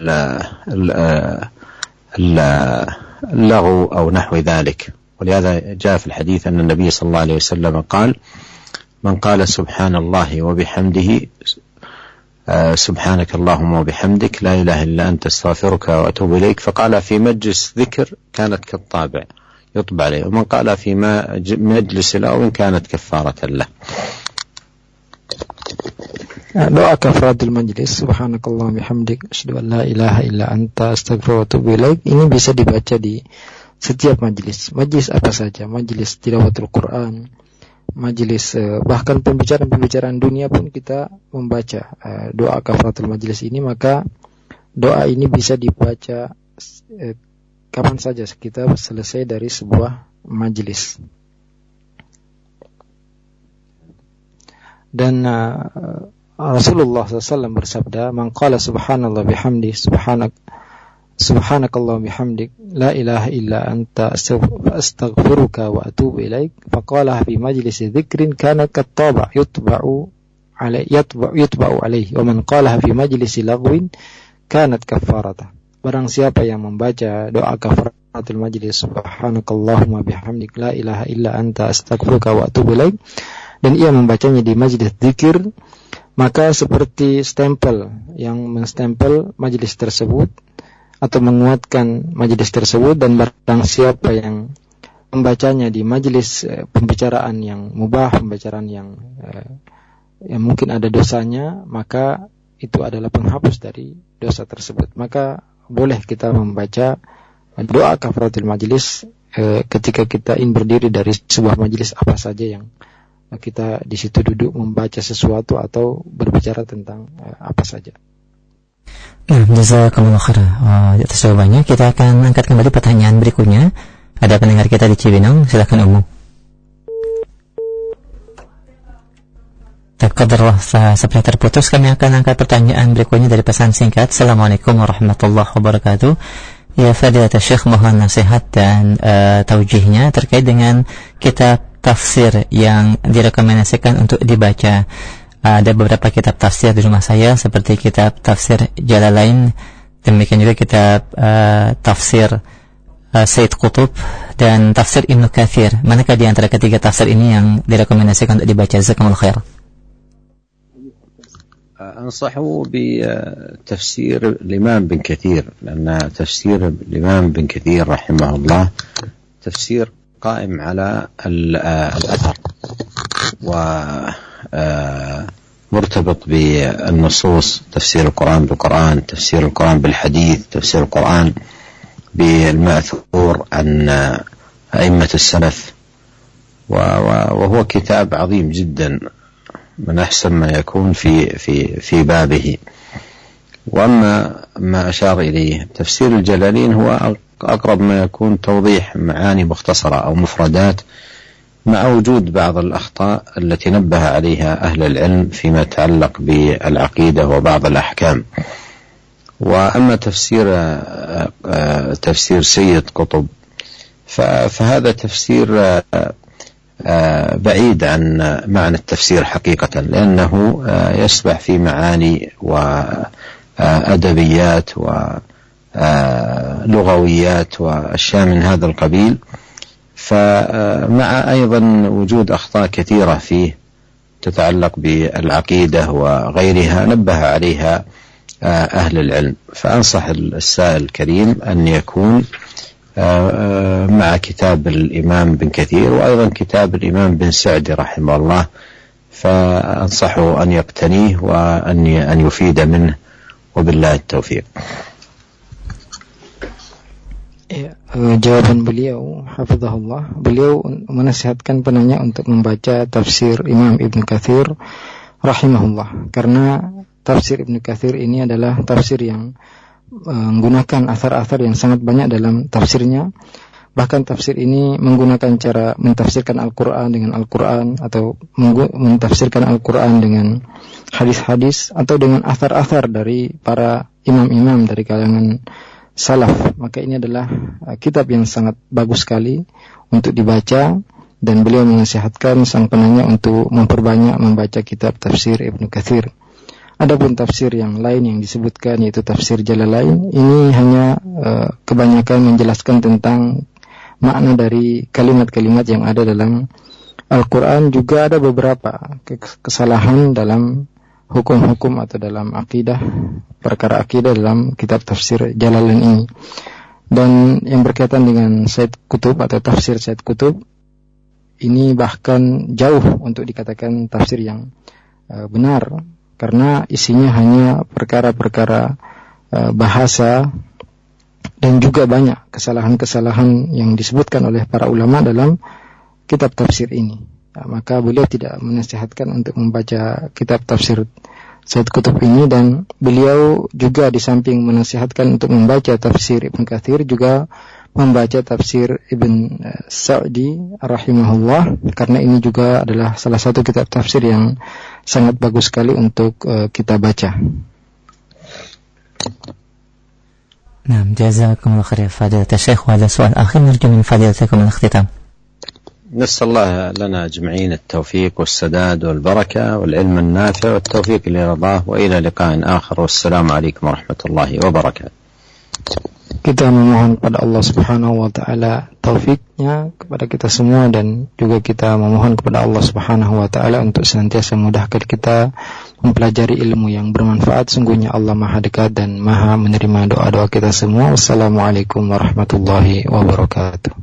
اللغو أو نحو ذلك. ولهذا جاء في الحديث أن النبي صلى الله عليه وسلم قال: من قال سبحان الله وبحمده سبحانك اللهم وبحمدك لا إله إلا أنت استغفرك وأتوب إليك، فقال في مجلس ذكر كانت كالطابع يطبع عليه، ومن قال في مجلس لغو كانت كفارة له. Doa kafaratul majlis, subhanakallah bihamdik asyhadu an la ilaha illa anta astaghfiruka wa atubu ilaik, ini bisa dibaca di setiap majlis. Majlis apa saja, majlis tilawatul Quran, majlis bahkan pembicaraan-pembicaraan dunia pun kita membaca doa kafaratul majlis ini. Maka doa ini bisa dibaca kapan saja kita selesai dari sebuah majlis. Dan uh, Rasulullah shallallahu alaihi wasallam bersabda, "Man qala subhanallah bihamdi subhanak subhanakallah bihamdik la ilaha illa anta astaghfiruka wa atubu ilaik, faqala fi majlis dzikrin kana kattaba yutba'u alaihi yatba'u yutba'u alaihi, wa man qala fi majlis lagwin kanat kaffarata." Barang siapa yang membaca doa kafaratul majlis subhanakallahumma bihamdik la ilaha illa anta astaghfiruka wa atubu ilaik, dan ia membacanya di majlis zikir, maka seperti stempel yang menstempel majlis tersebut atau menguatkan majlis tersebut. Dan barang siapa yang membacanya di majlis e, pembicaraan yang mubah, pembicaraan yang e, yang mungkin ada dosanya, maka itu adalah penghapus dari dosa tersebut. Maka boleh kita membaca doa kafaratul majlis e, ketika kita ingin berdiri dari sebuah majlis apa saja yang kita di situ duduk membaca sesuatu atau berbicara tentang uh, apa saja. Nah, jazakumullah khair atas jawabannya. Kita akan angkat kembali pertanyaan berikutnya. Ada pendengar kita di Cibinong, silakan Ummu. Qadarullah seperti terputus, kami akan angkat pertanyaan berikutnya dari pesan singkat. Assalamualaikum warahmatullahi wabarakatuh. Ya Fadilatul Syekh, mohon nasihat dan uh, taujihnya terkait dengan kitab tafsir yang direkomendasikan untuk dibaca. Ada beberapa kitab tafsir di rumah saya, seperti kitab tafsir Jalalain, demikian juga kitab uh, tafsir uh, Sayyid Qutb dan tafsir Ibnu Katsir. Manakah di antara ketiga tafsir ini yang direkomendasikan untuk dibaca? Jazakumullah khair. أنصحه بتفسير الإمام بن كثير، لأن تفسير الإمام بن كثير رحمه الله تفسير قائم على الأثر ومرتبط بالنصوص، تفسير القرآن بالقرآن، تفسير القرآن بالحديث، تفسير القرآن بالمأثور عن أئمة السلف، وهو كتاب عظيم جدا من أحسن ما يكون في في في بابه. وأما ما أشار إليه تفسير الجلالين هو أقرب ما يكون توضيح معاني مختصرة أو مفردات، مع وجود بعض الأخطاء التي نبه عليها أهل العلم فيما يتعلق بالعقيدة وبعض الأحكام. وأما تفسير تفسير سيد قطب فهذا تفسير بعيد عن معنى التفسير حقيقة، لأنه يسبح في معاني وأدبيات ولغويات وأشياء من هذا القبيل، فمع أيضا وجود أخطاء كثيرة فيه تتعلق بالعقيدة وغيرها نبه عليها أهل العلم. فأنصح السائل الكريم أن يكون مع كتاب الإمام بن كثير وأيضا كتاب الإمام بن سعدي رحمه الله، فأنصحه أن يقتنيه وأن أن يفيد منه وبالله التوفيق. Ya, jawaban beliau, hafizahullah, beliau menasihatkan penanya untuk membaca tafsir Imam Ibn Katsir rahimahullah, karena tafsir Ibn Katsir ini adalah tafsir yang menggunakan athar-athar yang sangat banyak dalam tafsirnya. Bahkan tafsir ini menggunakan cara mentafsirkan Al-Quran dengan Al-Quran, atau mentafsirkan Al-Quran dengan hadis-hadis, atau dengan athar-athar dari para imam-imam dari kalangan salaf. Maka ini adalah kitab yang sangat bagus sekali untuk dibaca, dan beliau menasihatkan sang penanya untuk memperbanyak membaca kitab tafsir Ibn Katsir. Adapun tafsir yang lain yang disebutkan, yaitu tafsir Jalalain, ini hanya uh, kebanyakan menjelaskan tentang makna dari kalimat-kalimat yang ada dalam Al-Quran. Juga ada beberapa kesalahan dalam hukum-hukum atau dalam akidah, perkara akidah dalam kitab tafsir Jalalain ini. Dan yang berkaitan dengan Said Qutb atau tafsir Said Qutb, ini bahkan jauh untuk dikatakan tafsir yang uh, benar, karena isinya hanya perkara-perkara uh, bahasa, dan juga banyak kesalahan-kesalahan yang disebutkan oleh para ulama dalam kitab tafsir ini. Nah, maka beliau tidak menasihatkan untuk membaca kitab tafsir Said Qutb ini, dan beliau juga di samping menasihatkan untuk membaca tafsir Ibn Katsir, juga membaca tafsir Ibn Sa'di rahimahullah, karena ini juga adalah salah satu kitab tafsir yang sangat bagus sekali untuk uh, kita baca. Nah, jazakumullah khair fadilat Syekh. Wa ada soal akhir narju min fadilatakum al-ikhtitam. نسأل الله لنا أجمعين التوفيق والسداد والبركة والعلم النافع والتوفيق لرضاه، وإلى لقاء آخر، والسلام عليكم ورحمة الله وبركاته. Kita memohon kepada Allah Subhanahu wa taala taufiknya kepada kita semua, dan juga kita memohon kepada Allah Subhanahu wa taala untuk senantiasa memudahkan kita mempelajari ilmu yang bermanfaat. Sungguhnya Allah Maha dekat dan Maha menerima doa-doa kita semua. Wassalamualaikum warahmatullahi wabarakatuh.